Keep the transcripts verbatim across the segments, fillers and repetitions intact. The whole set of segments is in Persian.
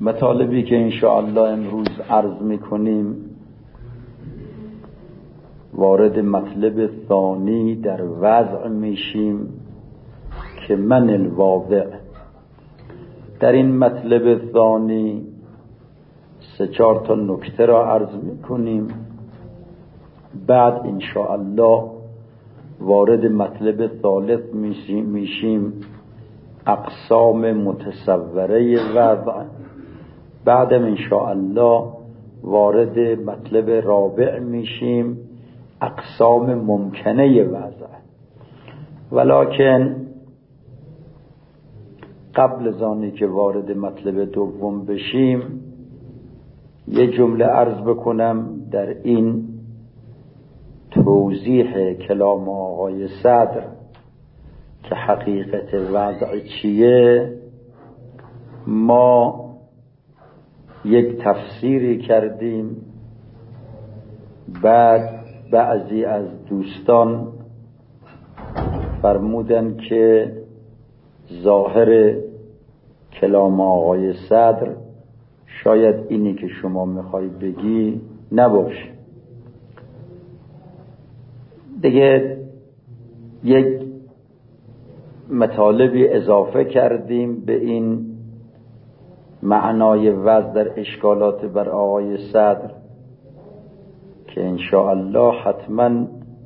مطالبی که انشاءالله امروز عرض میکنیم وارد مطلب ثانی در وضع میشیم که من الواضع. در این مطلب ثانی سه چهار تا نکته را عرض میکنیم، بعد انشاءالله وارد مطلب ثالث میشیم میشیم اقسام متصوره وضع، بعدم انشاءالله وارد مطلب رابع میشیم اقسام ممکنه وضع. ولکن قبل از آنی که وارد مطلب دوم بشیم یه جمله عرض بکنم در این توضیح کلام آقای صدر که حقیقت وضع چیه. ما یک تفسیری کردیم، بعد بعضی از دوستان فرمودن که ظاهر کلام آقای صدر شاید اینی که شما میخوای بگی نباشه. دیگه یک مطالبی اضافه کردیم به این معنای وضع در اشکالات بر آقای صدر که انشاءالله حتما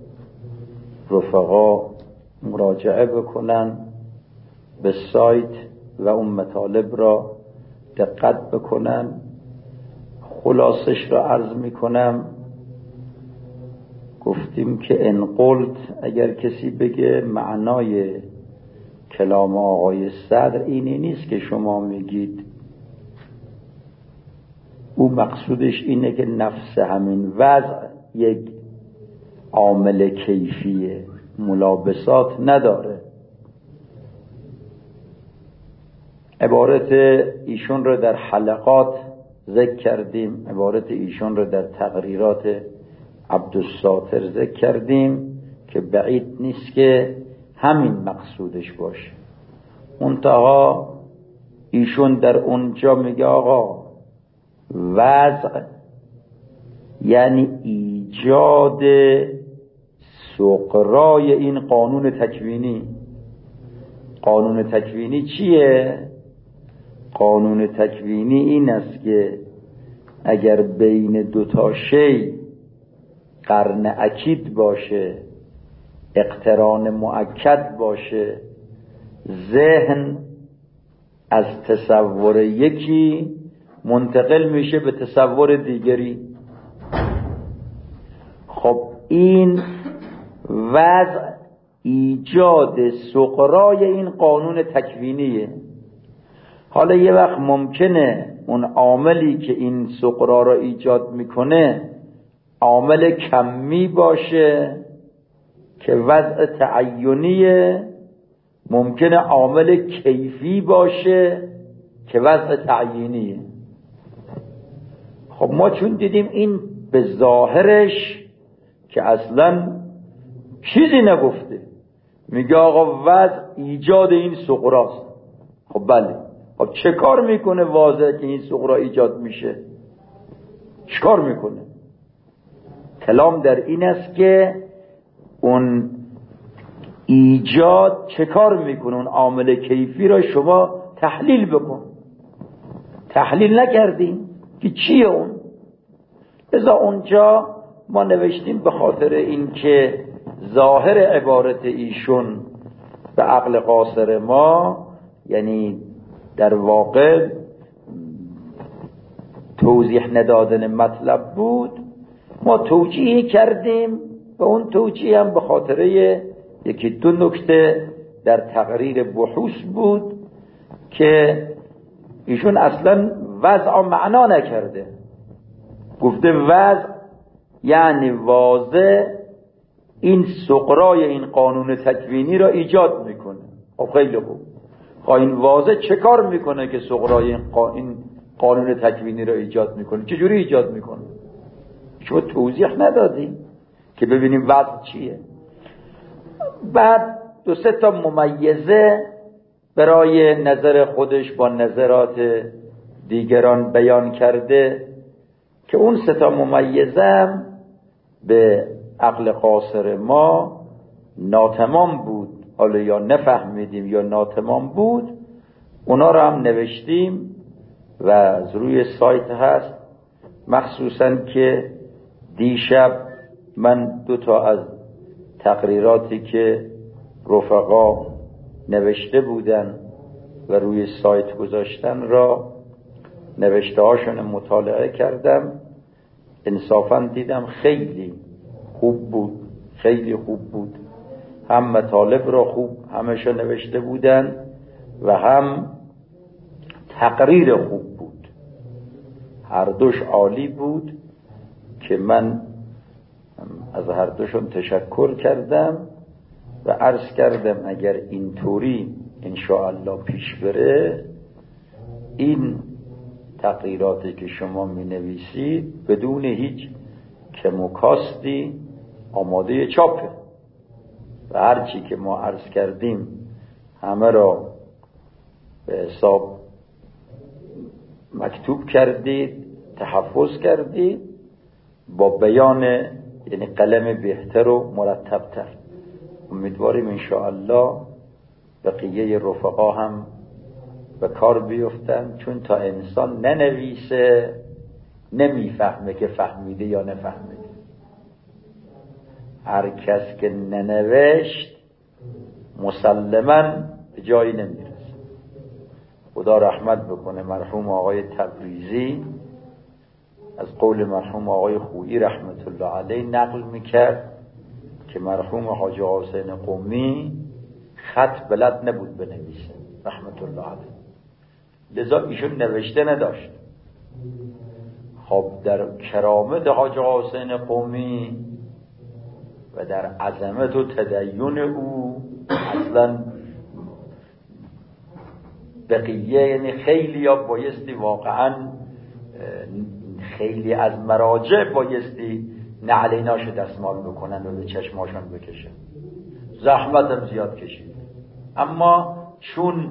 رفقا مراجعه بکنن به سایت و اون مطالب را دقت بکنن. خلاصش را عرض میکنم. گفتیم که ان قلت، اگر کسی بگه معنای کلام آقای صدر اینی نیست که شما میگید، او مقصودش اینه که نفس همین وضع یک عامل کیفیه، ملابسات نداره. عبارت ایشون رو در حلقات ذکر کردیم، عبارت ایشون رو در تقریرات عبدالساتر ذکر کردیم که بعید نیست که همین مقصودش باشه. منتها ایشون در اونجا میگه آقا وضع یعنی ایجاد سغرای این قانون تکوینی. قانون تکوینی چیه؟ قانون تکوینی این است که اگر بین دوتا شی قرن اکید باشه، اقتران مؤکد باشه، ذهن از تصور یکی منتقل میشه به تصور دیگری. خب این وضع ایجاد سغرای این قانون تکوینیه. حالا یه وقت ممکنه اون عاملی که این سغرا را ایجاد میکنه عامل کمی باشه که وضع تعینیه، ممکنه عامل کیفی باشه که وضع تعیینیه. خب ما چون دیدیم این به ظاهرش که اصلا چیزی نگفته، میگه آقا وضع ایجاد این سغراست. خب بله، خب چه کار میکنه واضح که این سغرا ایجاد میشه؟ چه کار میکنه؟ کلام در این است که اون ایجاد چه کار میکنه، اون عامل کیفی را شما تحلیل بکن. تحلیل نکردیم که چیه اون؟ لذا اونجا ما نوشتیم به خاطر این که ظاهر عبارت ایشون به عقل قاصر ما، یعنی در واقع توضیح ندادن مطلب بود، ما توجیه کردیم و اون توجیه هم به خاطر یکی دو نکته در تقریر بحوث بود که ایشون اصلا وضع معنا نکرده. گفته وضع یعنی واضح این سغرای این قانون تکوینی را ایجاد میکنه. خب خیلی خوب، خب این واضح چه کار میکنه که سغرای این قانون تکوینی را ایجاد میکنه؟ چجوری ایجاد میکنه؟ شما توضیح ندادیم که ببینیم وضع چیه. بعد دو سه تا ممیزه برای نظر خودش با نظرات دیگران بیان کرده که اون سه تا ممیزم به عقل قاصر ما ناتمام بود، حالا یا نفهمیدیم یا ناتمام بود، اونا رو هم نوشتیم و از روی سایت هست. مخصوصا که دیشب من دو تا از تقریراتی که رفقا نوشته بودن و روی سایت گذاشتن را نوشته هاشون مطالعه کردم، انصافا دیدم خیلی خوب بود، خیلی خوب بود. هم مطالب را خوب همشو نوشته بودن و هم تقریر خوب بود، هر دوش عالی بود که من از هر دوشون تشکر کردم و عرض کردم اگر اینطوری انشاءالله پیش بره، این تقریراتی که شما می نویسید بدون هیچ کم و کاستی آماده چاپه و هرچی که ما عرض کردیم همه را به حساب مکتوب کردید، تحفظ کردید با بیان، یعنی قلم بهتر و مرتبتر. امیدواریم انشاءالله بقیه رفقا هم به کار بیفتن، چون تا انسان ننویسه نمیفهمه که فهمیده یا نفهمیده. هر کس که ننوشت مسلماً به جایی نمیرسه. خدا رحمت بکنه مرحوم آقای تبریزی از قول مرحوم آقای خویی رحمت الله علیه نقل میکرد که مرحوم حاجی حسین قمی خط بلد نبود بنویسه رحمت الله علیه، لذا ایشون نوشته نداشت. خب در کرامت حاجی حسین قمی و در عظمت و تدین او اصلا بقیه، یعنی خیلی ها بایستی واقعا خیلی از مراجع بایستی نعلیناشو دستمال بکنن و به چشماشون بکشن، زحمت هم زیاد کشید. اما چون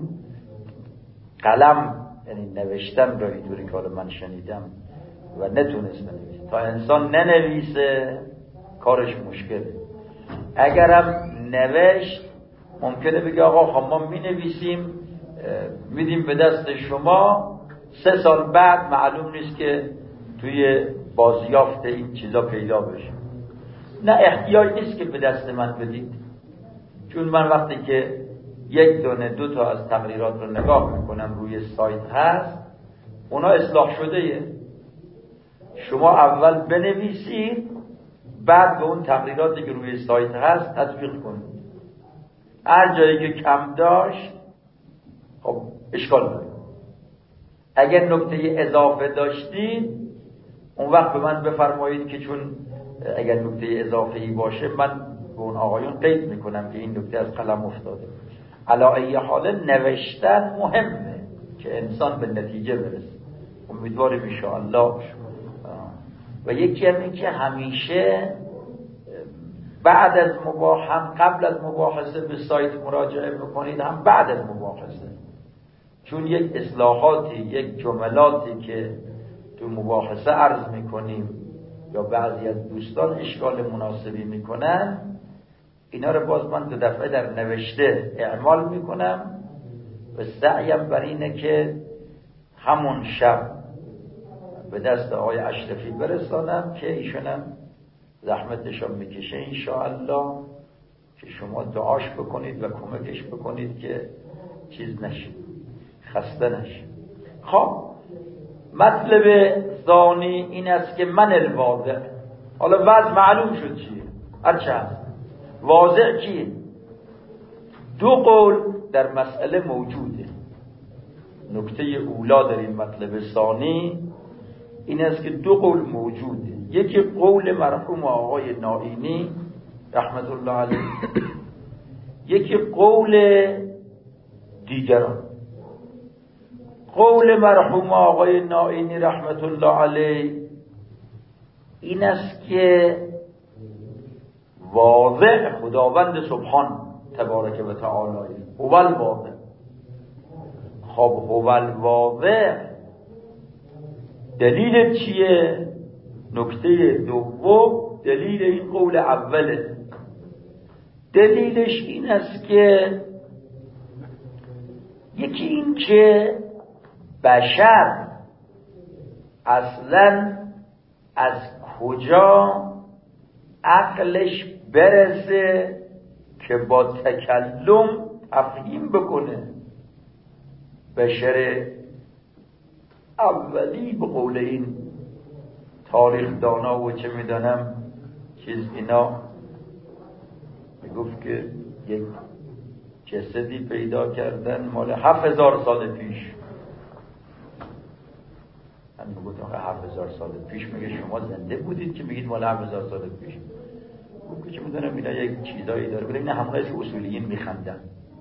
قلم، یعنی نوشتن رو اینطوری که من شنیدم و نتونست بنویسه، تا انسان ننویسه کارش مشکله. اگرم نوشت ممکنه بگه آقا خب ما می نویسیم میدیم به دست شما، سه سال بعد معلوم نیست که توی بازیافت این چیزا پیدا بشه. نه، احتیاج نیست که به دست من بدید، چون من وقتی که یک دونه دو تا از تقریرات رو نگاه میکنم روی سایت هست، اونا اصلاح شده یه. شما اول بنویسید، بعد به اون تقریراتی که روی سایت هست تطبیق کنید. هر جایی که کم داشت خب اشکال داره. اگر نکته اضافه داشتید اون وقت به من بفرمایید که چون اگر نکته اضافه ای باشه من به اون آقایون قید میکنم که این نکته از قلم افتاده. علی ای حال نوشتن مهمه که انسان به نتیجه برسه. امیدواریم ان شاء الله. و یکی هم این که همیشه بعد از مباحثه، هم قبل از مباحثه به سایت مراجعه بکنید، هم بعد از مباحثه، چون یک اصلاحاتی، یک جملاتی که تو مباحثه عرض میکنیم یا بعضی از دوستان اشکال مناسبی میکنن، اینا رو باز من دو دفعه در نوشته اعمال میکنم و سعیم بر اینه که همون شب به دست آقای اشرفی برسانم که ایشونم زحمتشون میکشه انشاءالله، که شما دعاش بکنید و کمکش بکنید که چیز نشه، خسته نشه. خب مطلب ثانی این است که من الواضع، حالا وضع معلوم شد چیه، هرچه هست واضع کیه؟ دو قول در مسئله موجوده. نکته اولا در این مطلب ثانی این است که دو قول موجوده. یکی قول مرحوم آقای نائینی رحمت الله علیه، یکی قول دیگران. قول مرحوم آقای نائینی رحمت الله علیه این است که واضع خداوند سبحان تبارک و تعالی هو الواضع. خب هو الواضع دلیل چیه؟ نکته دوم دلیل این قول اوله. دلیلش این است که یکی این که بشر اصلا از کجا عقلش برسه که با تکلم تفهیم بکنه. بشر اولی به قول این تاریخ دانا و چه میدانم چیز اینا میگفت که یک جسدی پیدا کردن مال هفت هزار سال پیش. من میگفت آقا هفت هزار سال پیش، میگه شما زنده بودید که میگید مال هفت هزار سال پیش؟ گفت که میدونم اینا یک چیزایی داره، بله این همونایی که اصولیین میخندن.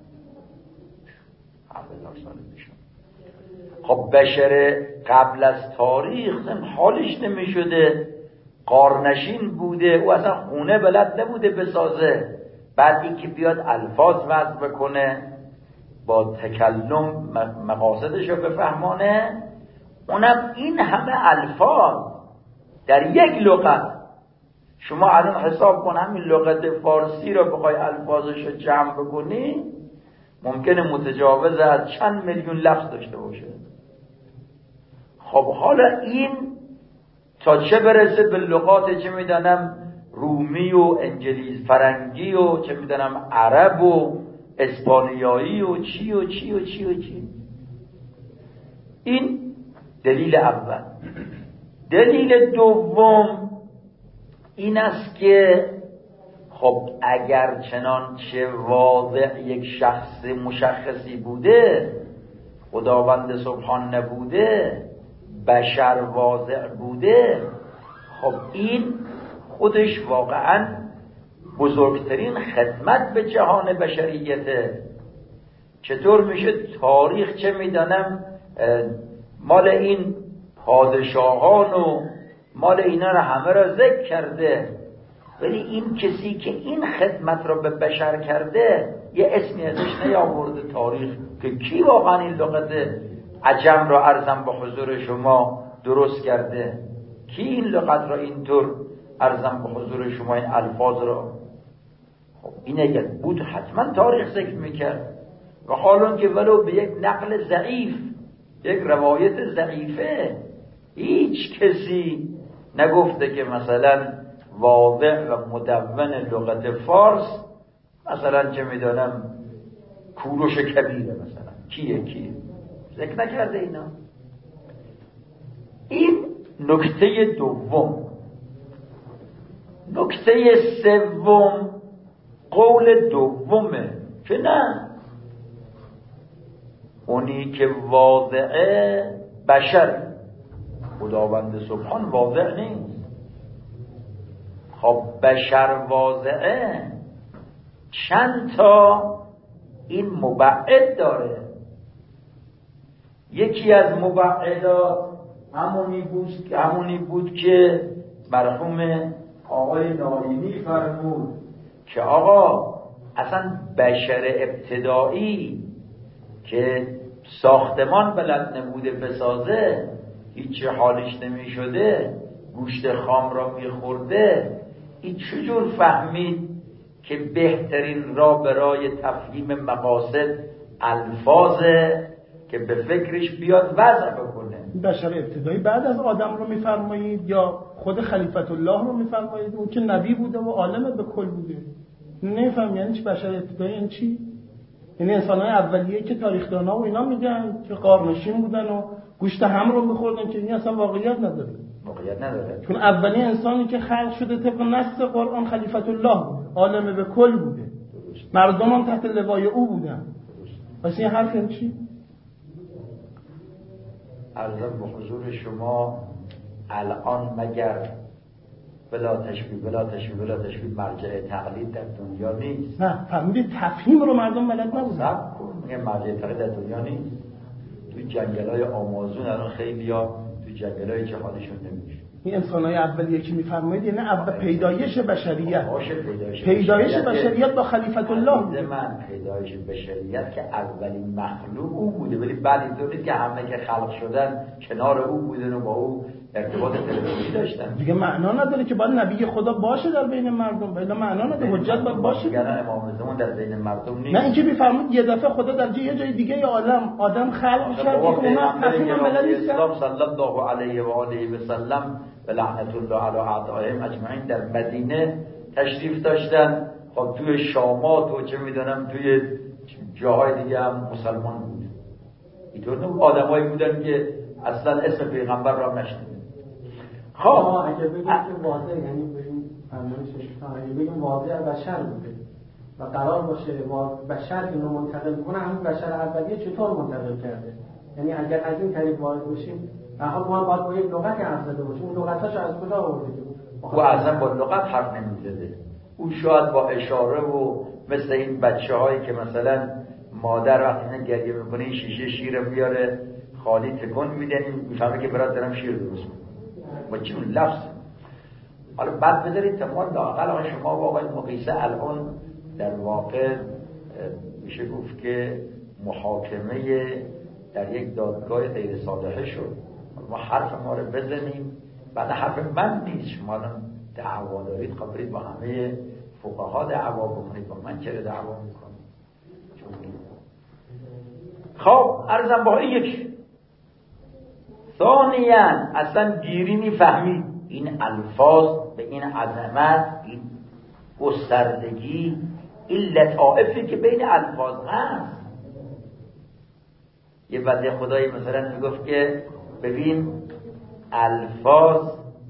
هفت هزار سال پیش خب بشر قبل از تاریخ حالش نمیشده، قارنشین بوده، او اصلا خونه بلد نبوده بسازه، بعد این که بیاد الفاظ وضع بکنه با تکلم مقاصدش رو بفهمانه، اونم این همه الفاظ در یک لغت. شما الان حساب کن همین لغت فارسی رو بخوای الفاظش رو جمع بکنی ممکنه متجاوز از چند میلیون لفظ داشته باشه. خب حالا این تا چه برسه به لغات چه میدانم رومی و انگلیس فرنگی و چه میدانم عرب و اسپانیایی و چی و چی و چی و چی. این دلیل اول. دلیل دوم این است که خب اگر چنانچه واضع یک شخص مشخصی بوده، خداوند سبحان نبوده، بشر واضع بوده، خب این خودش واقعا بزرگترین خدمت به جهان بشریته. چطور میشه تاریخ چه میدانم مال این پادشاهان و مال اینا رو همه را ذکر کرده، ولی این کسی که این خدمت را به بشر کرده یه اسمی ازش نیاورده تاریخ که کی واقعا این لغت عجم را عرضم به حضور شما درست کرده، کی این لغت را اینطور عرضم به حضور شما این الفاظ را. خب این اگر بود حتما تاریخ ذکر میکرد، و حالا که ولو به یک نقل ضعیف، یک روایت ضعیفه، هیچ کسی نگفته که مثلا واضع و مدون لغت فارس مثلا چه میدانم کوروش کبیره، مثلا کیه کیه ذکر نکرده اینا. این نکته دوم. نکته سوم قول دومه که نه، اونی که واضعه بشر، خداوند سبحان واضع نیست. خب بشر واضعه، چند تا این مبعد داره. یکی از مبعدات همونی بود همونی بود که مرحوم آقای ناینی فرمود که آقا اصلا بشر ابتدایی که ساختمان بلد نبوده بسازه، هیچ حالش نمی شده، گوشت خام را می خورده، این چجور فهمید که بهترین را برای تفهیم مقاصد الفاظه که به فکرش بیاد وضع بکنه؟ بشر ابتدایی بعد از آدم رو میفرمایید یا خود خلیفت الله رو میفرمایید؟ اون که نبی بوده و عالم به کل بوده. نمیفهم یعنی چی بشر ابتدایی؟ یعنی چی؟ یعنی انسان‌های اولیه که تاریخ دانا و اینا میگن که قارنشین بودن و گوشت هم رو میخوردن، که این اصلا واقعیت نداره. واقعیت نداره. چون اولین انسانی که خلق شده طبق نص قرآن خلیفت الله بود، عالم به کل بوده، مردم هم تحت لوای او بودن. پس این حرف یعنی چی؟ عرضم به حضور شما الان مگر بلا تشبیه بلا تشبیه بلا تشبیه مرجع تقلید در دنیا نیست؟ نه، فهمیدید تفهیم رو مردم بلد نبودن. صبر کن، میگه مرجع تقلید در دنیا نیست. توی جنگل‌های آمازون الان خیلی‌ها توی جنگل‌های چه حالشون نمیشه. این انسان‌های اولیه که می‌فرمایید یعنی اول پیدایش بشریت. پیدایش, پیدایش بشریت با خلیفت الله بوده. من پیدایش بشریت که اولین مخلوق او بوده، ولی بعد اینطوری که همه که خلق شدن کنار او بودن و با او ارتباط تلفنی داشتن. دیگه معنا نداره که باید نبی خدا باشه در بین مردم، ولی معنا نداره حجت باید باشه. دیگه امام زمان در بین مردم نیست. نه اینکه می‌فرمایید یه دفعه خدا در یه جای دیگه عالم آدم خلق می‌شه که اونا اصلا بلد نیستن. اسلام صلی الله علیه و آله و سلم و لعنت الله علی اعدائهم اجمعین در مدینه تشریف داشتن. خب توی شامات و چه میدونم توی جاهای دیگه هم مسلمان بود. اینطور آدمایی بودن که اصلا اسم پیغمبر را نشنیدن. خب اگه بگیم که واضح، یعنی بگیم فرمایشش اگه بگیم واضح بشر بوده و قرار باشه بشر اینو منتقل کنه، همون بشر اولیه چطور منتقل کرده؟ یعنی اگر از این طریق وارد بشیم در حال ما باید با یک لغتی حرف زده باشیم. اون لغتاشو از کجا آورده؟ او اصلا با لغت حرف نمیزده. او شاید با اشاره و مثل این بچه هایی که مثلا مادر وقتی گریه میکنه این شیشه شیر بیاره خالی تکون میدن میفهمه که برات دارم شیر درست میکنم با چی اون لفظ. حالا بعد بذارید تمام لااقل شما با آقای مقیسه الان در واقع میشه گفت که محاکمه در یک دادگاه غیر صالحه شد. ما حرف ما رو بزنیم، بعد حرف من نیست. شما دعوا دارید خب برید با همه فقها دعوا بکنید، با من چرا دعوا میکنید؟ خب عرضم با این یک ثانیاً اصلا گیرینی فهمید این الفاظ به این عظمت، این گستردگی، این لطائفی که بین الفاظ هست. یه بنده خدایی مثلا میگفت که ببین الفاظ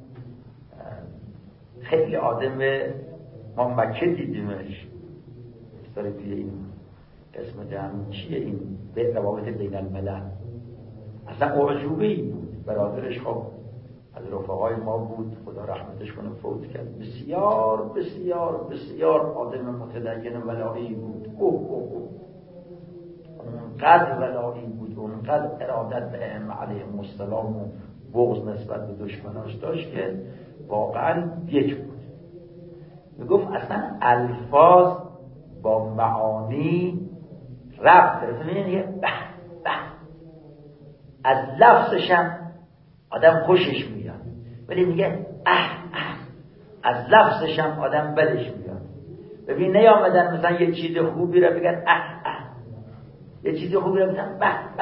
خیلی آدم ما مکه دیدیمش داره توی این قسمت هم چیه این به روابط بین الملل اصلا اعجوبه‌ای بود. برادرش خب از رفقای ما بود، خدا رحمتش کنه، فوت کرد. بسیار بسیار بسیار آدم متدین ولایی بود. اوه اوه اوه اونقدر ولایی بود، اونقدر ارادت به ائمه علیهم السلام و بغض نسبت به دشمناش داشت که واقعا یک بود. میگفت اصلا الفاظ با معانی ربط داره. میگه به به از لفظش هم آدم خوشش میاد، ولی میگه اه اه از لفظش هم آدم بدش میاد. ببین نیامدن مثلا یه چیز خوبی رو بگن اه اه، یه چیز خوبی رو بگن به به.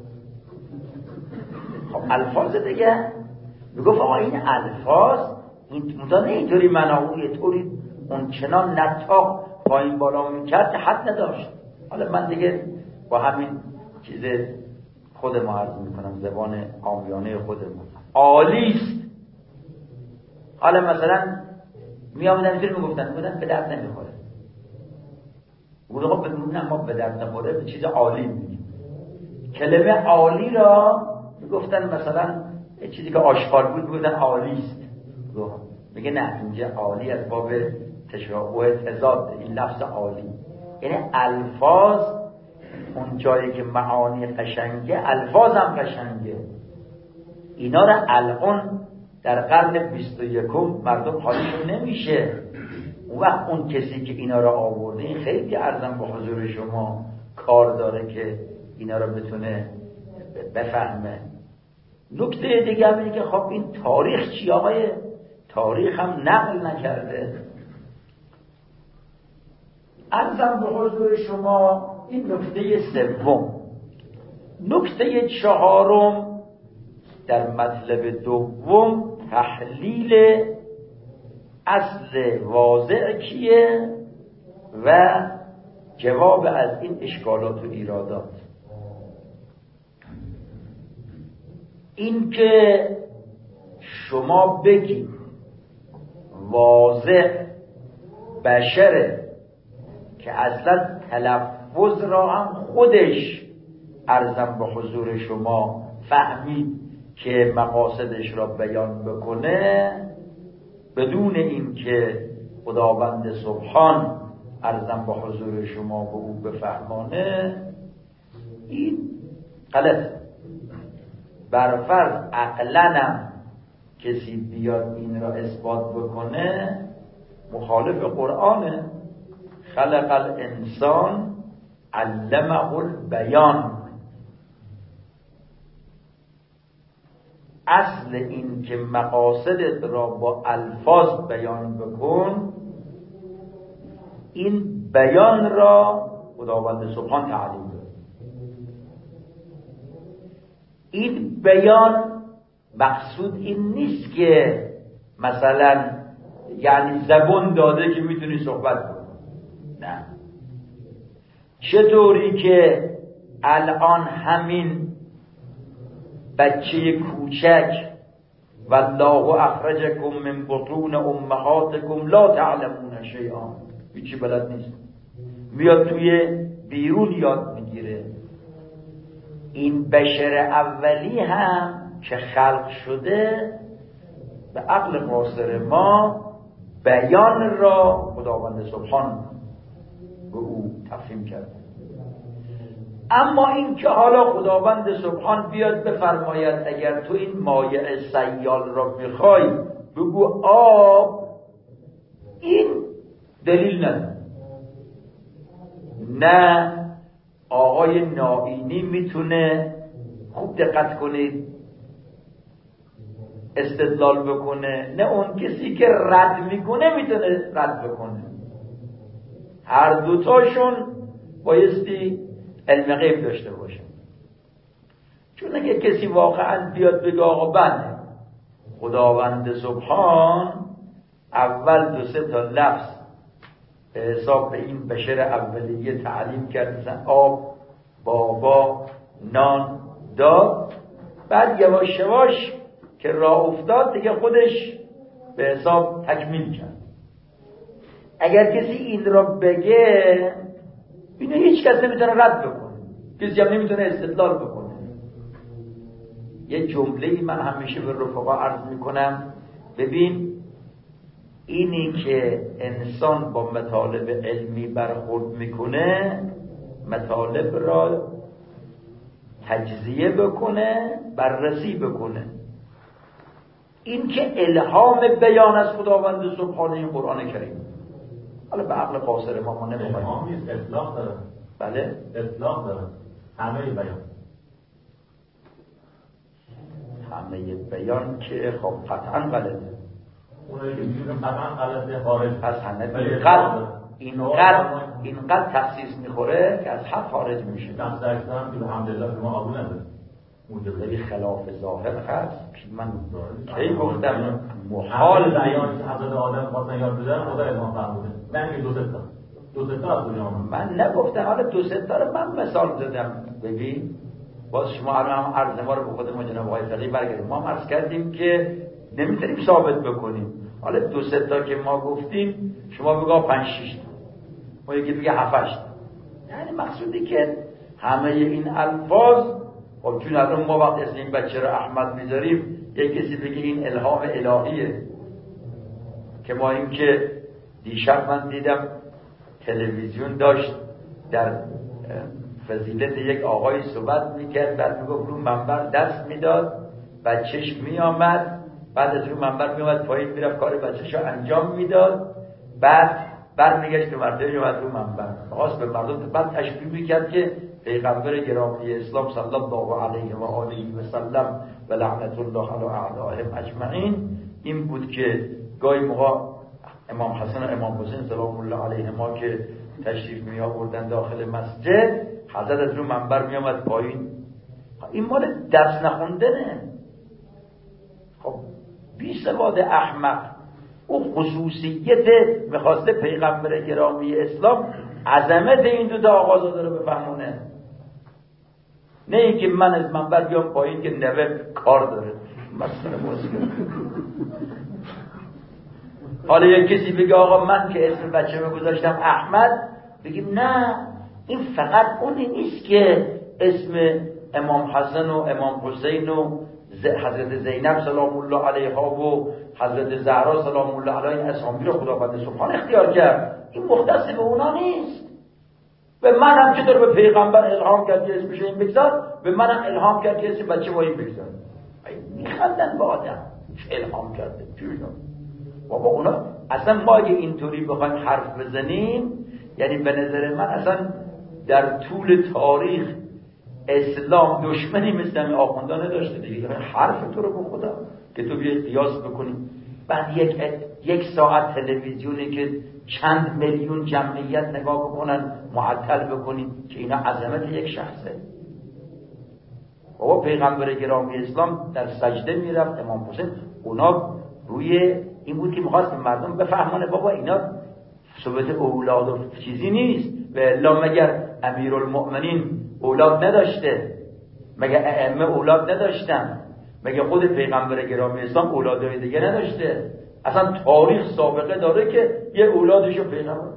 خب الفاظ دیگه میگفت آقا این الفاظ این مدانه اینطوری مناوی طوری اون چنان نطاق پایین بالا میکرد که حد نداشت. حالا من دیگه با همین چیز خودم عرض میکنم، زبان عامیانه خودم عالیست. حالا مثلا میامدن اینطوری میگفتن میگفتن به درد نمیخوره. گفتم خب بدونم ما به درد نمیخوره به چیز عالی میگیم. کلمه عالی را میگفتن مثلا چیزی که آشکار بود میگفتن عالیست. میگه نه اینجا عالی از باب تشابه تضاد، این لفظ عالی یعنی الفاظ اون جایی که معانی قشنگه الفاظ هم قشنگه. اینا را الان در قرن بیست و یکم مردم حالشون نمیشه. اون وقت اون کسی که اینا را آورده این خیلی ارزم به حضور شما کار داره که اینا را بتونه بفهمه. نکته دیگه هم اینه که خب این تاریخ چی آقای تاریخ هم نقل نکرده. ارزم به حضور شما این نکته سوم. نکته چهارم در مطلب دوم تحلیل اصل واضح کیه و جواب از این اشکالات و ایرادات. این که شما بگید واضح بشره که اصلا تلفظ را هم خودش ارزم به حضور شما فهمید که مقاصدش را بیان بکنه بدون این که خداوند سبحان ارزم به حضور شما به او بفهمانه، این غلط. برفرض عقلنم کسی بیاد این را اثبات بکنه مخالف قرآنه. خلق الانسان علمه البیان. اصل این که مقاصدت را با الفاظ بیان بکن، این بیان را خداوند سبحان تعلیم داد. این بیان مقصود این نیست که مثلا یعنی زبون داده که میتونی صحبت کنی، نه. چطوری که الان همین بچه کوچک والله اخرجکم من بطون امهاتکم لا تعلمون شیئا، هیچی بلد نیست، میاد توی بیرون یاد میگیره. این بشر اولی هم که خلق شده به عقل قاصر ما بیان را خداوند سبحان به او تفهیم کرده. اما این که حالا خداوند سبحان بیاد بفرماید اگر تو این مایع سیال را میخوای بگو آب، این دلیل نداره. نه آقای نائینی میتونه، خوب دقت کنید، استدلال بکنه، نه اون کسی که رد میکنه میتونه رد بکنه. هر دوتاشون بایستی علم غیب داشته باشه. چون اگه کسی واقعا بیاد بگه آقا بله خداوند سبحان اول دو سه تا لفظ به حساب به این بشر اولیه تعلیم کرد، مثلا آب، بابا، نان داد، بعد یواش یواش که راه افتاد دیگه خودش به حساب تکمیل کرد. اگر کسی این را بگه اینو هیچ کس نمیتونه رد بکنه، کسی هم نمیتونه استدلال بکنه. یه جمله‌ای من همیشه به رفقا عرض میکنم، ببین اینی که انسان با مطالب علمی برخورد میکنه، مطالب را تجزیه بکنه، بررسی بکنه. این که الهام بیان از خداوند سبحانه این قرآن کریم، حالا به عقل قاصر ما ما نمی‌خوایم. الهام نیست، اطلاق داره. بله؟ اطلاق داره. همه بیان. همه بیان که خب قطعا غلطه. اونایی که میگن قطعا غلطه خارج. از همه اینقدر اینقدر اینقدر تخصیص میخوره که از حد خارج میشه. دست داشتن که الحمدلله شما قبول نداره. ولی خلاف ظاهر هست. من کی گفتم محال بیان که حضرت آدم خواستن یاد بدن خدا الهام فرموده. من دو سه تا دو سه تا از کجا من نگفتم، حالا دو سه تا رو من مثال زدم. ببین باز شما الان عرض ما رو به خود ما جناب آقای فقیه برگردیم. ما عرض کردیم که نمیتونیم ثابت بکنیم. حالا دو سه تا که ما گفتیم شما بگو پنج شش تا، ما یکی بگه هفت هشت. یعنی مقصودی که همه این الفاظ، خب چون الان ما وقت اسم این بچه رو احمد میذاریم، یک کسی بگه این الهام الهیه، که ما این که دیشب من دیدم تلویزیون داشت در فضیلت یک آقای صحبت میکرد، بعد میگفت رو منبر دست میداد، بچهش میامد، بعد از رو منبر میامد پایین میرفت کار بچهش رو انجام میداد، بعد بعد میگشت تو مرتبه میامد رو منبر، خواست به مردم بعد تشبیه میکرد که پیغمبر گرامی اسلام صلی الله علیه و آله و سلم و لعنت الله علی اعدائهم اجمعین این بود که گاهی موقع امام حسن و امام حسین سلام الله علیهما که تشریف می آوردن داخل مسجد، حضرت از رو منبر می آمد پایین. این مال درس نخوندنه. خب بی سواد احمق، او خصوصیت میخواسته پیغمبر گرامی اسلام عظمت این دو تا آقازاده رو بفهمونه، نه اینکه من از منبر بیام پایین که نوه کار داره. مثلا مشکل حالا یک کسی بگه آقا من که اسم بچه رو گذاشتم احمد، بگیم نه این فقط اونی نیست که اسم امام حسن و امام حسین و حضرت زینب سلام الله علیها و حضرت زهرا سلام الله علیها این اسامی رو خداوند سبحان اختیار کرد، این مختص به اونا نیست. به من هم چطور به پیغمبر الهام کرد که اسمش این بگذار، به من هم الهام کرد که اسم بچه با این بگذار. میخندن با آدم. الهام کرده. بابا اونا اصلا ما اگه اینطوری بخوایم حرف بزنیم، یعنی به نظر من اصلا در طول تاریخ اسلام دشمنی مثل همین آخوندان نداشته دیگه. حرف تو رو به خدا که تو بیای قیاس بکنی، بعد یک یک ساعت تلویزیونی که چند میلیون جمعیت نگاه بکنن معطل بکنیم که اینا عظمت یک شخصه. بابا پیغمبر گرامی اسلام در سجده میرفت، امام حسین، اونا روی این بود که میخواست مردم بفهمونه بابا اینا صحبت اولاد و چیزی نیست. و الا مگر امیرالمؤمنین اولاد نداشته؟ مگر ائمه اولاد نداشتن؟ مگر خود پیغمبر گرامی اسلام اولادهای دیگه نداشته؟ اصلا تاریخ سابقه داره که یه اولادشو پیغمبر.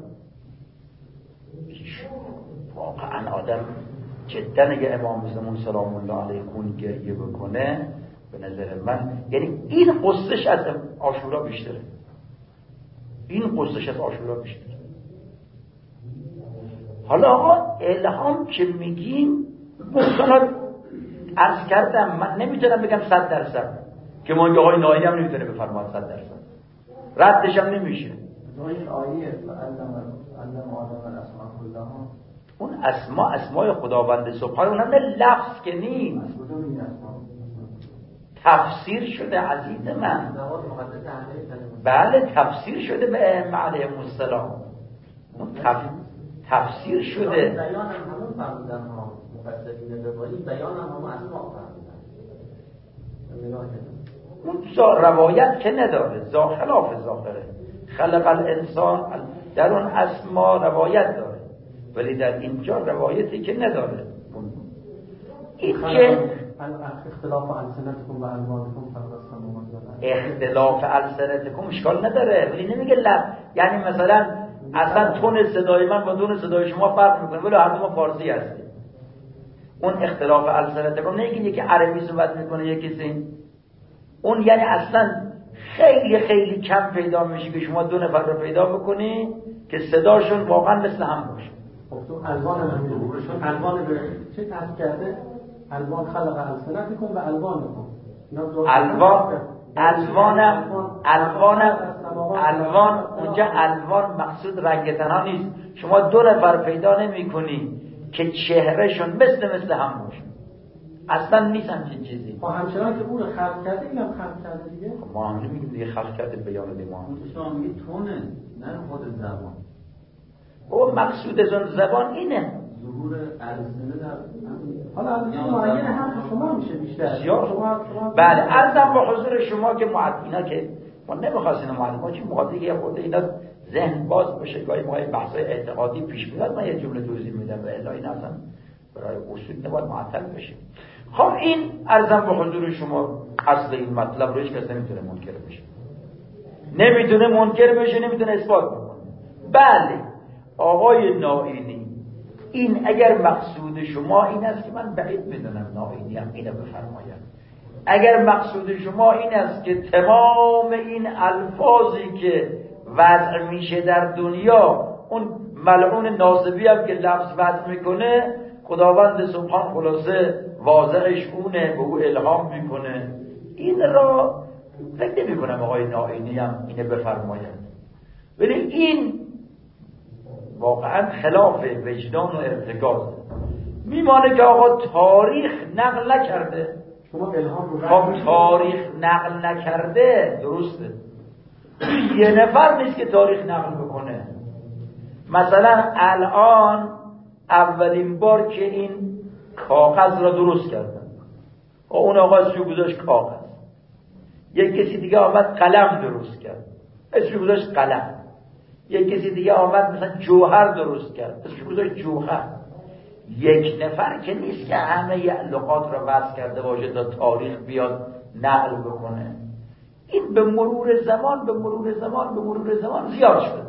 واقعا آدم جدا اگه امام زمان سلام الله علیه خون گریه بکنه، به نظر من یعنی این قصهش از عاشورا بیشتره. این قصهش از عاشورا بیشتره. حالا آقا الهام که میگیم مثلا عرض کردم من نمیتونم بگم صد درصد که ما آقای نایی هم نمیتونه بفرماد صد درصد، ردش هم نمیشه. این آیه علم آدم الاسماء کلها، اون اسما اسمای خداوند سبحانه، اونم نه لفظ که نیست، تفسیر شده عزیز من. بله تفسیر شده به ائمه علیهم السلام، اون تف... تفسیر شده. بیان هم همون فرمودن ها مفسرین روایی، بیان هم همون اسما فرمودن. اون روایت که نداره، زا خلاف ظاهره. خلق الانسان در اون اسما روایت داره، ولی در اینجا روایتی که نداره. این که اختلاف السنتکم و الوانکم فرق السماوات و الارض، اختلاف السنتکم اشکال نداره، ولی نمیگه لب، یعنی مثلا اصلا تون صدای من با تون صدای شما فرق میکنه ولی هر دو ما فارسی هستیم. اون اختلاف السنتکم نمیگه یکی عربی صحبت میکنه یکی سین، اون یعنی اصلا خیلی خیلی کم پیدا میشه که شما دو نفر رو پیدا بکنی که صداشون واقعا مثل هم باشه. خب تو الوان هم الوان به چه تعریف کرده؟ الوان خلق السنتکم و الوانکم. الوان الوانم الوانم الوان اونجا الوان مقصود رنگ تنها نیست. شما دو نفر پیدا نمی کنی که چهرهشون مثل مثل هم باشه، اصلا نیست همچین چیزی. خب همچنان که اون رو خلق کرده اینم خلق کرده دیگه. خب ما هم نمیگیم دیگه خلق کرده، بیان دیگه ما هم شما میگی تونه نه خود زبان. او مقصود از اون زبان اینه ظهور السنه در حالا از معین هم شما میشه بیشتر زیاد. بله عرضم با حضور شما که معدینا که ما نمیخواستیم معلم ما چون مقاطعه یه خورده اینا ذهن باز بشه، گاهی ما بحث‌های اعتقادی پیش میاد، من یه جمله توضیح میدم و الا این اصلا برای اصول نباید معطل بشه. خب این عرضم با حضور شما اصل این مطلب رو هیچ کس نمیتونه منکر بشه، نمیتونه منکر بشه، نمیتونه اثبات بکنه. بله آقای نائینی، این اگر مقصود شما این است که من بعید میدونم نائینی هم اینو بفرماید، اگر مقصود شما این است که تمام این الفاظی که وضع میشه در دنیا، اون ملعون ناصبی هم که لفظ وضع میکنه خداوند سبحان خلاصه واضحش اونه، به او الهام میکنه، این را فکر نمی کنم آقای نائینی هم اینو بفرماید. ولی این واقعا خلاف وجدان و ارتکاز میمانه که آقا تاریخ نقل نکرده. خب تاریخ نقل نکرده درسته، یه نفر نیست که تاریخ نقل بکنه. مثلا الان اولین بار که این کاغذ را درست کردن، اون آقا اسمش گذاشت کاغذ، یک کسی دیگه آمد قلم درست کرد اسمش گذاشت قلم، یک کسی دیگه آمد مثلا جوهر درست کرد اسمش گذاشت جوهر. یک نفر که نیست که همه لغات را وضع کرده باشه تا تاریخ بیاد نقل بکنه. این به مرور زمان به مرور زمان به مرور زمان زیاد شده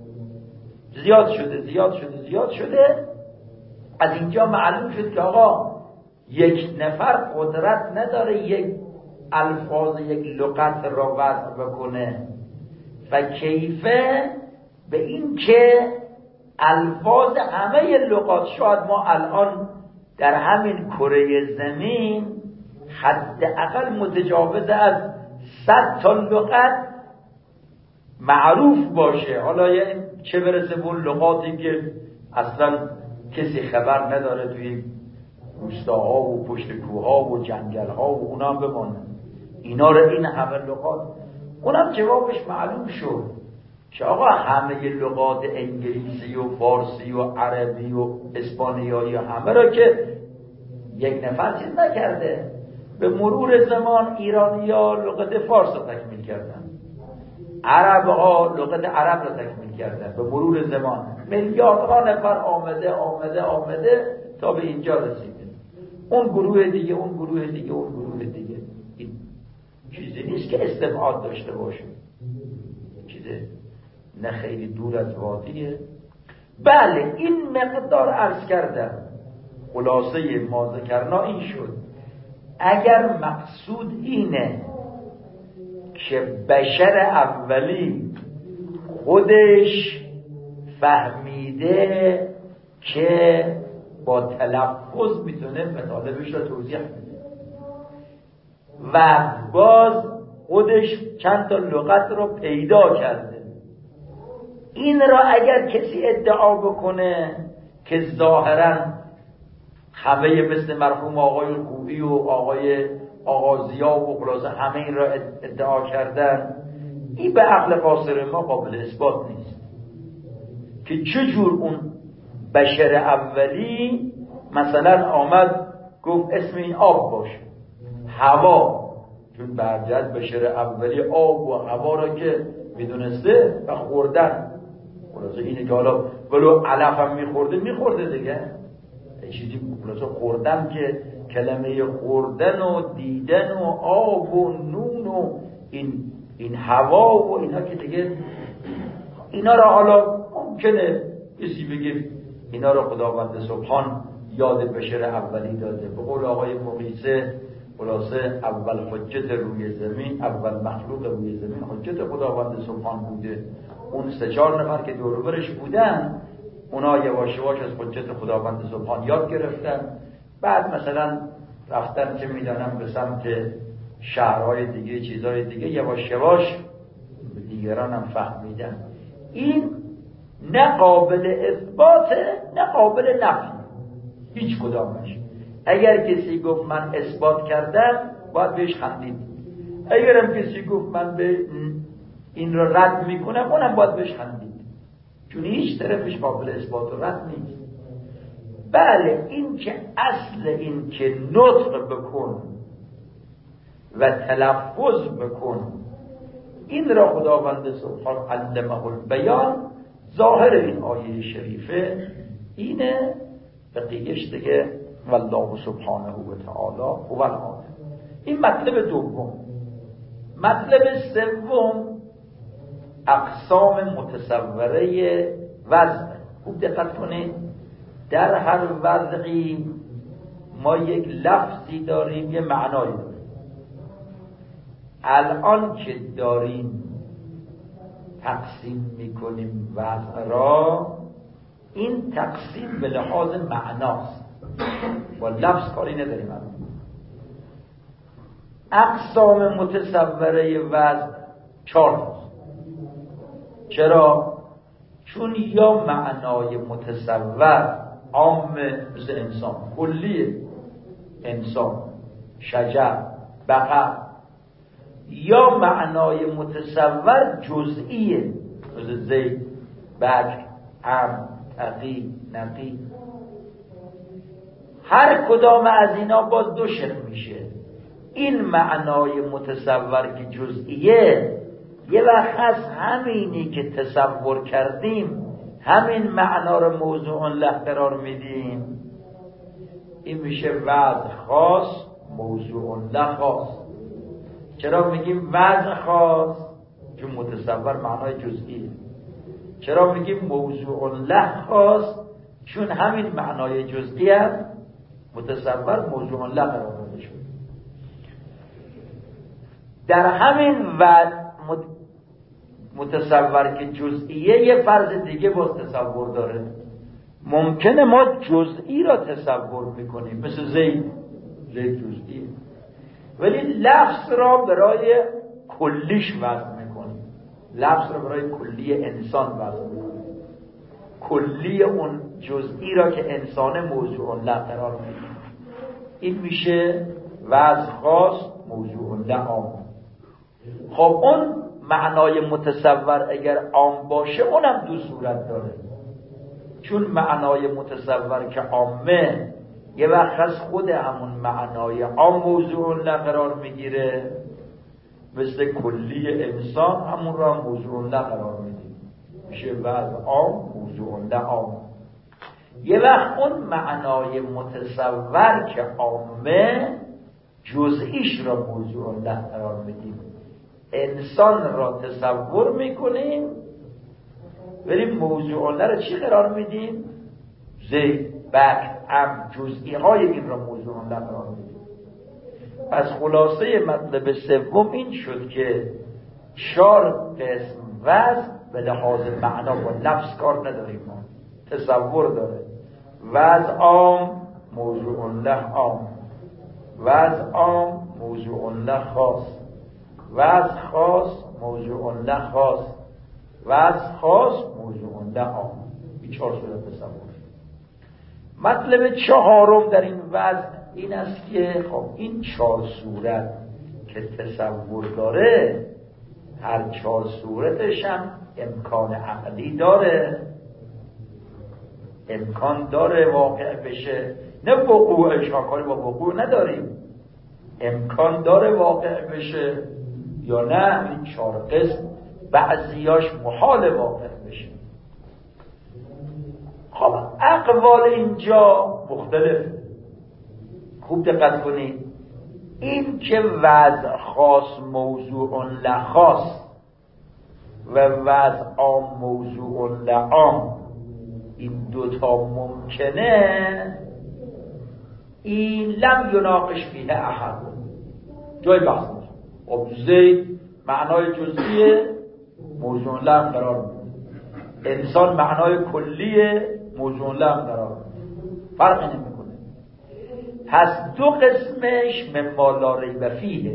زیاد شده زیاد شده زیاد شده از اینجا معلوم شد که آقا یک نفر قدرت نداره یک الفاظ یک لغت را وضع بکنه و کیفه به این که الفاظ همه لغات، شاید ما الان در همین کره زمین حداقل متجاوز از صد تا لغت معروف باشه، حالا یعنی چه برسه به اون لغاتی که اصلا کسی خبر نداره توی روستاها و پشت کوها و جنگلها و اونا هم بمانن، اینا رو این همه لغات. اونم جوابش معلوم شد که آقا همه لغات انگلیسی و فارسی و عربی و اسپانیایی و همه را که یک نفر چیز نکرده. به مرور زمان ایرانی ها لغت فارس را تکمیل کردن، عرب ها لغت عرب را تکمیل کردن. به مرور زمان میلیاردها نفر آمده آمده آمده تا به اینجا رسیده. اون گروه دیگه اون گروه دیگه اون گروه دیگه. این چیزی نیست که استبعاد داشته باشه، چیزه نه خیلی دور از واقعیه. بله این مقدار عرض کردم، خلاصه ما ذکرنا این شد. اگر مقصود اینه که بشر اولی خودش فهمیده که با تلفظ میتونه مطالبش رو توضیح بده و باز خودش چند تا لغت رو پیدا کرده، این را اگر کسی ادعا بکنه که ظاهراً همه مثل مرحوم آقای خوبی و آقای آغازیا و خلاصه همه این را ادعا کردن، این به عقل قاصر ما قابل اثبات نیست که چجور اون بشر اولی مثلا آمد گفت اسم این آب باشه هوا، چون برجت بشر اولی آب و هوا را که میدونسته و خوردن، خلاصه اینه که حالا ولو علف هم میخورده میخورده دیگه، چیزی خلاصه خوردن که کلمه خوردن و دیدن و آب و نون و این این هوا و اینا که دیگه اینا را حالا ممکنه کسی بگه اینا را خداوند سبحان یاد بشر اولی داده. به قول آقای مقیسه خلاصه اول حجت روی زمین، اول مخلوق روی زمین حجت خداوند سبحان بوده. اون سه چهار نفر که دور و برش بودن اونا یواش یواش از حجت خداوند سبحان یاد گرفتن، بعد مثلا رفتن چه میدانم به سمت شهرهای دیگه چیزهای دیگه، یواش یواش دیگران هم فهمیدن. این نه قابل اثباته نه قابل نفی، هیچ کدامش. اگر کسی گفت من اثبات کردم باید بهش خندید، اگرم کسی گفت من به این را رد میکنم اونم باید بهش خندید، چون هیچ طرفش قابل اثبات و رد نیست. بله این که اصل این که نطق بکن و تلفظ بکن این را خداوند سبحان علمه البیان، ظاهر این آیه شریفه اینه. بقیهش دیگه والله سبحانه و تعالی هو العالم. این مطلب دوم. مطلب سوم اقسام متصوره وضع. خوب دقت کنید، در هر وضعی ما یک لفظی داریم یه معنایی داریم. الان که داریم تقسیم میکنیم وضع را، این تقسیم به لحاظ معناست، با لفظ کاری نداریم. اقسام متصوره وضع چهار تاست. چرا؟ چون یا معنای متصور عام مثل انسان، کلیه انسان، شجر، بقر، یا معنای متصور جزئیه مثل زید، بکر، عم، تقی، نقی. هر کدام از اینا باز دو شکل میشه. این معنای متصور که جزئیه یه وقت هست همینی که تصور کردیم همین معنا رو موضوع له قرار میدیم، این میشه وضع خاص موضوع له خاص. چرا میگیم وضع خاص؟ چون متصور معنای جزئیه. چرا میگیم موضوع له خاص؟ چون همین معنای جزئی هم متصور موضوع له قرار داده شد. در همین وضع متصور که جزئیه یه فرض دیگه باز تصور داره. ممکنه ما جزئی را تصور میکنیم مثل زید، زید جزئی، ولی لفظ را برای کلیش وضع میکنیم. لفظ رو برای کلی انسان وضع میکنیم، کلی اون جزئی را که انسان موضوع له قرار میدیم. این میشه وضع خاص موضوع له عام. خب اون معنای متصور اگر عام باشه اونم دو صورت داره، چون معنای متصور که عامه یه وقت از خود همون معنای عام موضوع له قرار میگیره، مثل کلی انسان همون را موضوع له قرار میدیم، میشه وضع عام موضوع له عام. یه وقت اون معنای متصور که عامه جزئیش را موضوع له قرار میدیم. انسان را تصور میکنیم ولی موضوع له را چی قرار میدیم؟ زید، بکر، ام، جزئی های این را موضوع له قرار میدیم. پس خلاصه مطلب سوم این شد که چهار قسم وضع به لحاظ معنا با لفظ کار نداریم، ما تصور داره. وضع عام موضوع له عام، وضع عام موضوع له خاص، وضع خاص موضوع له خاص، وضع خاص موضوع له عام. این چهار صورت تصور. مطلب چهارم در این وضع این است که خب این چهار صورت که تصور داره، هر چهار صورتش هم امکان عقلی داره، امکان داره واقع بشه، نه وقوعش ها، کاری با وقوع نداریم، امکان داره واقع بشه یا نه. این چهار قسم بعضیاش محال واقع بشه. خب اقوال اینجا مختلف، خوب دقت کنید. این که وضع خاص موضوع له خاص و وضع عام موضوع له عام، این دوتا ممکنه، این لم یناقش فیه احد، جای بحث نیست. خب زید معنای جزئی موضوع له قرار میده، انسان معنای کلی موضوع له قرار میده، فرقی نمیکنه. پس دو قسمش مما لا ریب فیه.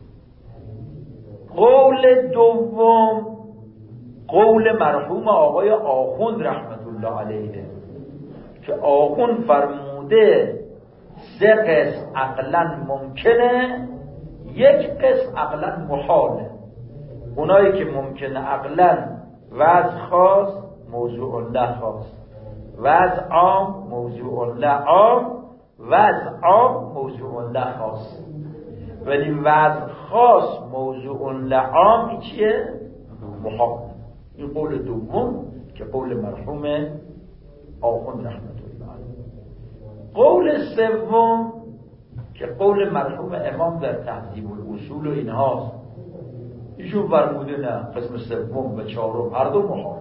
قول دوم قول مرحوم آقای آخوند رحمت الله علیه که آخوند فرموده سه قسم عقلا ممکنه، یک قسم عقلا محاله. اونایی که ممکنه عقلا وضع خاص موضوع له خاص، وضع عام موضوع له عام، وضع عام موضوع له خاص. ولی وضع خاص موضوع له عام این چیه؟ محال. این قول دوم که قول مرحوم آخوند رحمت الله علیه. قول سوم که قول مرحوم امام در تهذیب الاصول و اینهاست، ایشون فرموده نه، قسم سوم و چهارم هر دو محال.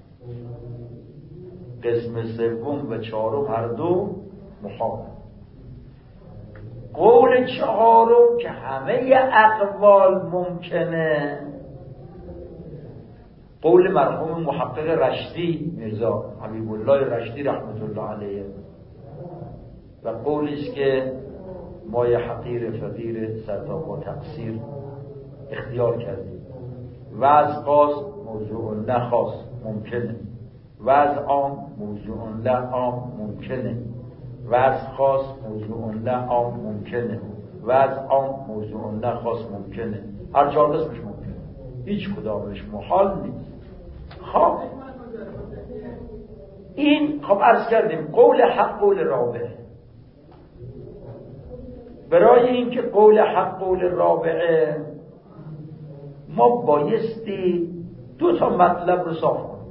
قسم سوم و چهارم هر دو محال. قول چهارم که همه اقوال ممکنه، قول مرحوم محقق رشدی میرزا حبیب الله رشدی رحمت الله علیه و قولی است که مای حقیر فقیر سرتا با تقصیر اختیار کردیم. وضع خاص موضوع له خاص ممکنه، وضع عام موضوع له عام ممکنه، وضع خاص موضوع له عام ممکنه، وضع عام موضوع له خاص ممکنه. هر چهار قسمش ممکنه، هیچ کدامش محال نیست. خب این خب عرض کردیم قول حق قول رابعه. برای اینکه قول حق قول رابعه ما بایستی دو تا مطلب رو صاف کنیم.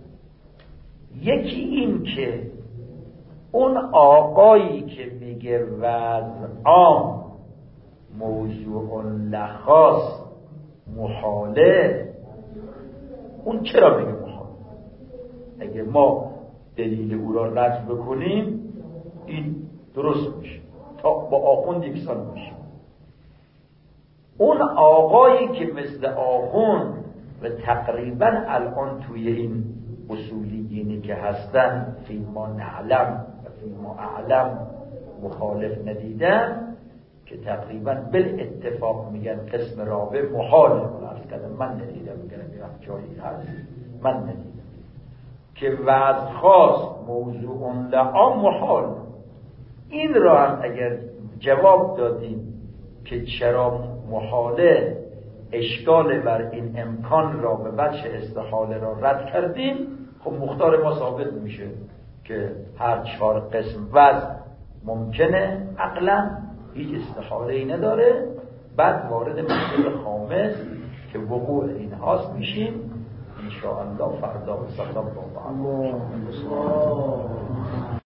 یکی این که اون آقایی که میگه وضع عام موضوع له خاص محاله، اون چرا میگه محال؟ اگه ما دلیل او را رد بکنیم این درست میشه، تا با آخوند یکسان میشه. اون آقایی که مثل آخوند و تقریبا الان توی این اصولیینی که هستن فی ما نعلم و فی ما اعلم مخالف ندیدن، که تقریبا بالاتفاق میگن قسم رابع محاله. عرض کردم من ندیدم، میگن یه جایی هست من ندیدم که وضع خاص موضوع لعام محال. این را هم اگر جواب دادیم که چرا محاله، اشکال بر این امکان را به وجه استحاله را رد کردیم، خب مختار ما ثابت میشه که هر چهار قسم وضع ممکنه عقلا، هیچ استحاله ای نداره. بعد وارد مسئله خامس که وقوع این هاست میشیم ان شاء الله فردا. صلی الله علیه و سلم.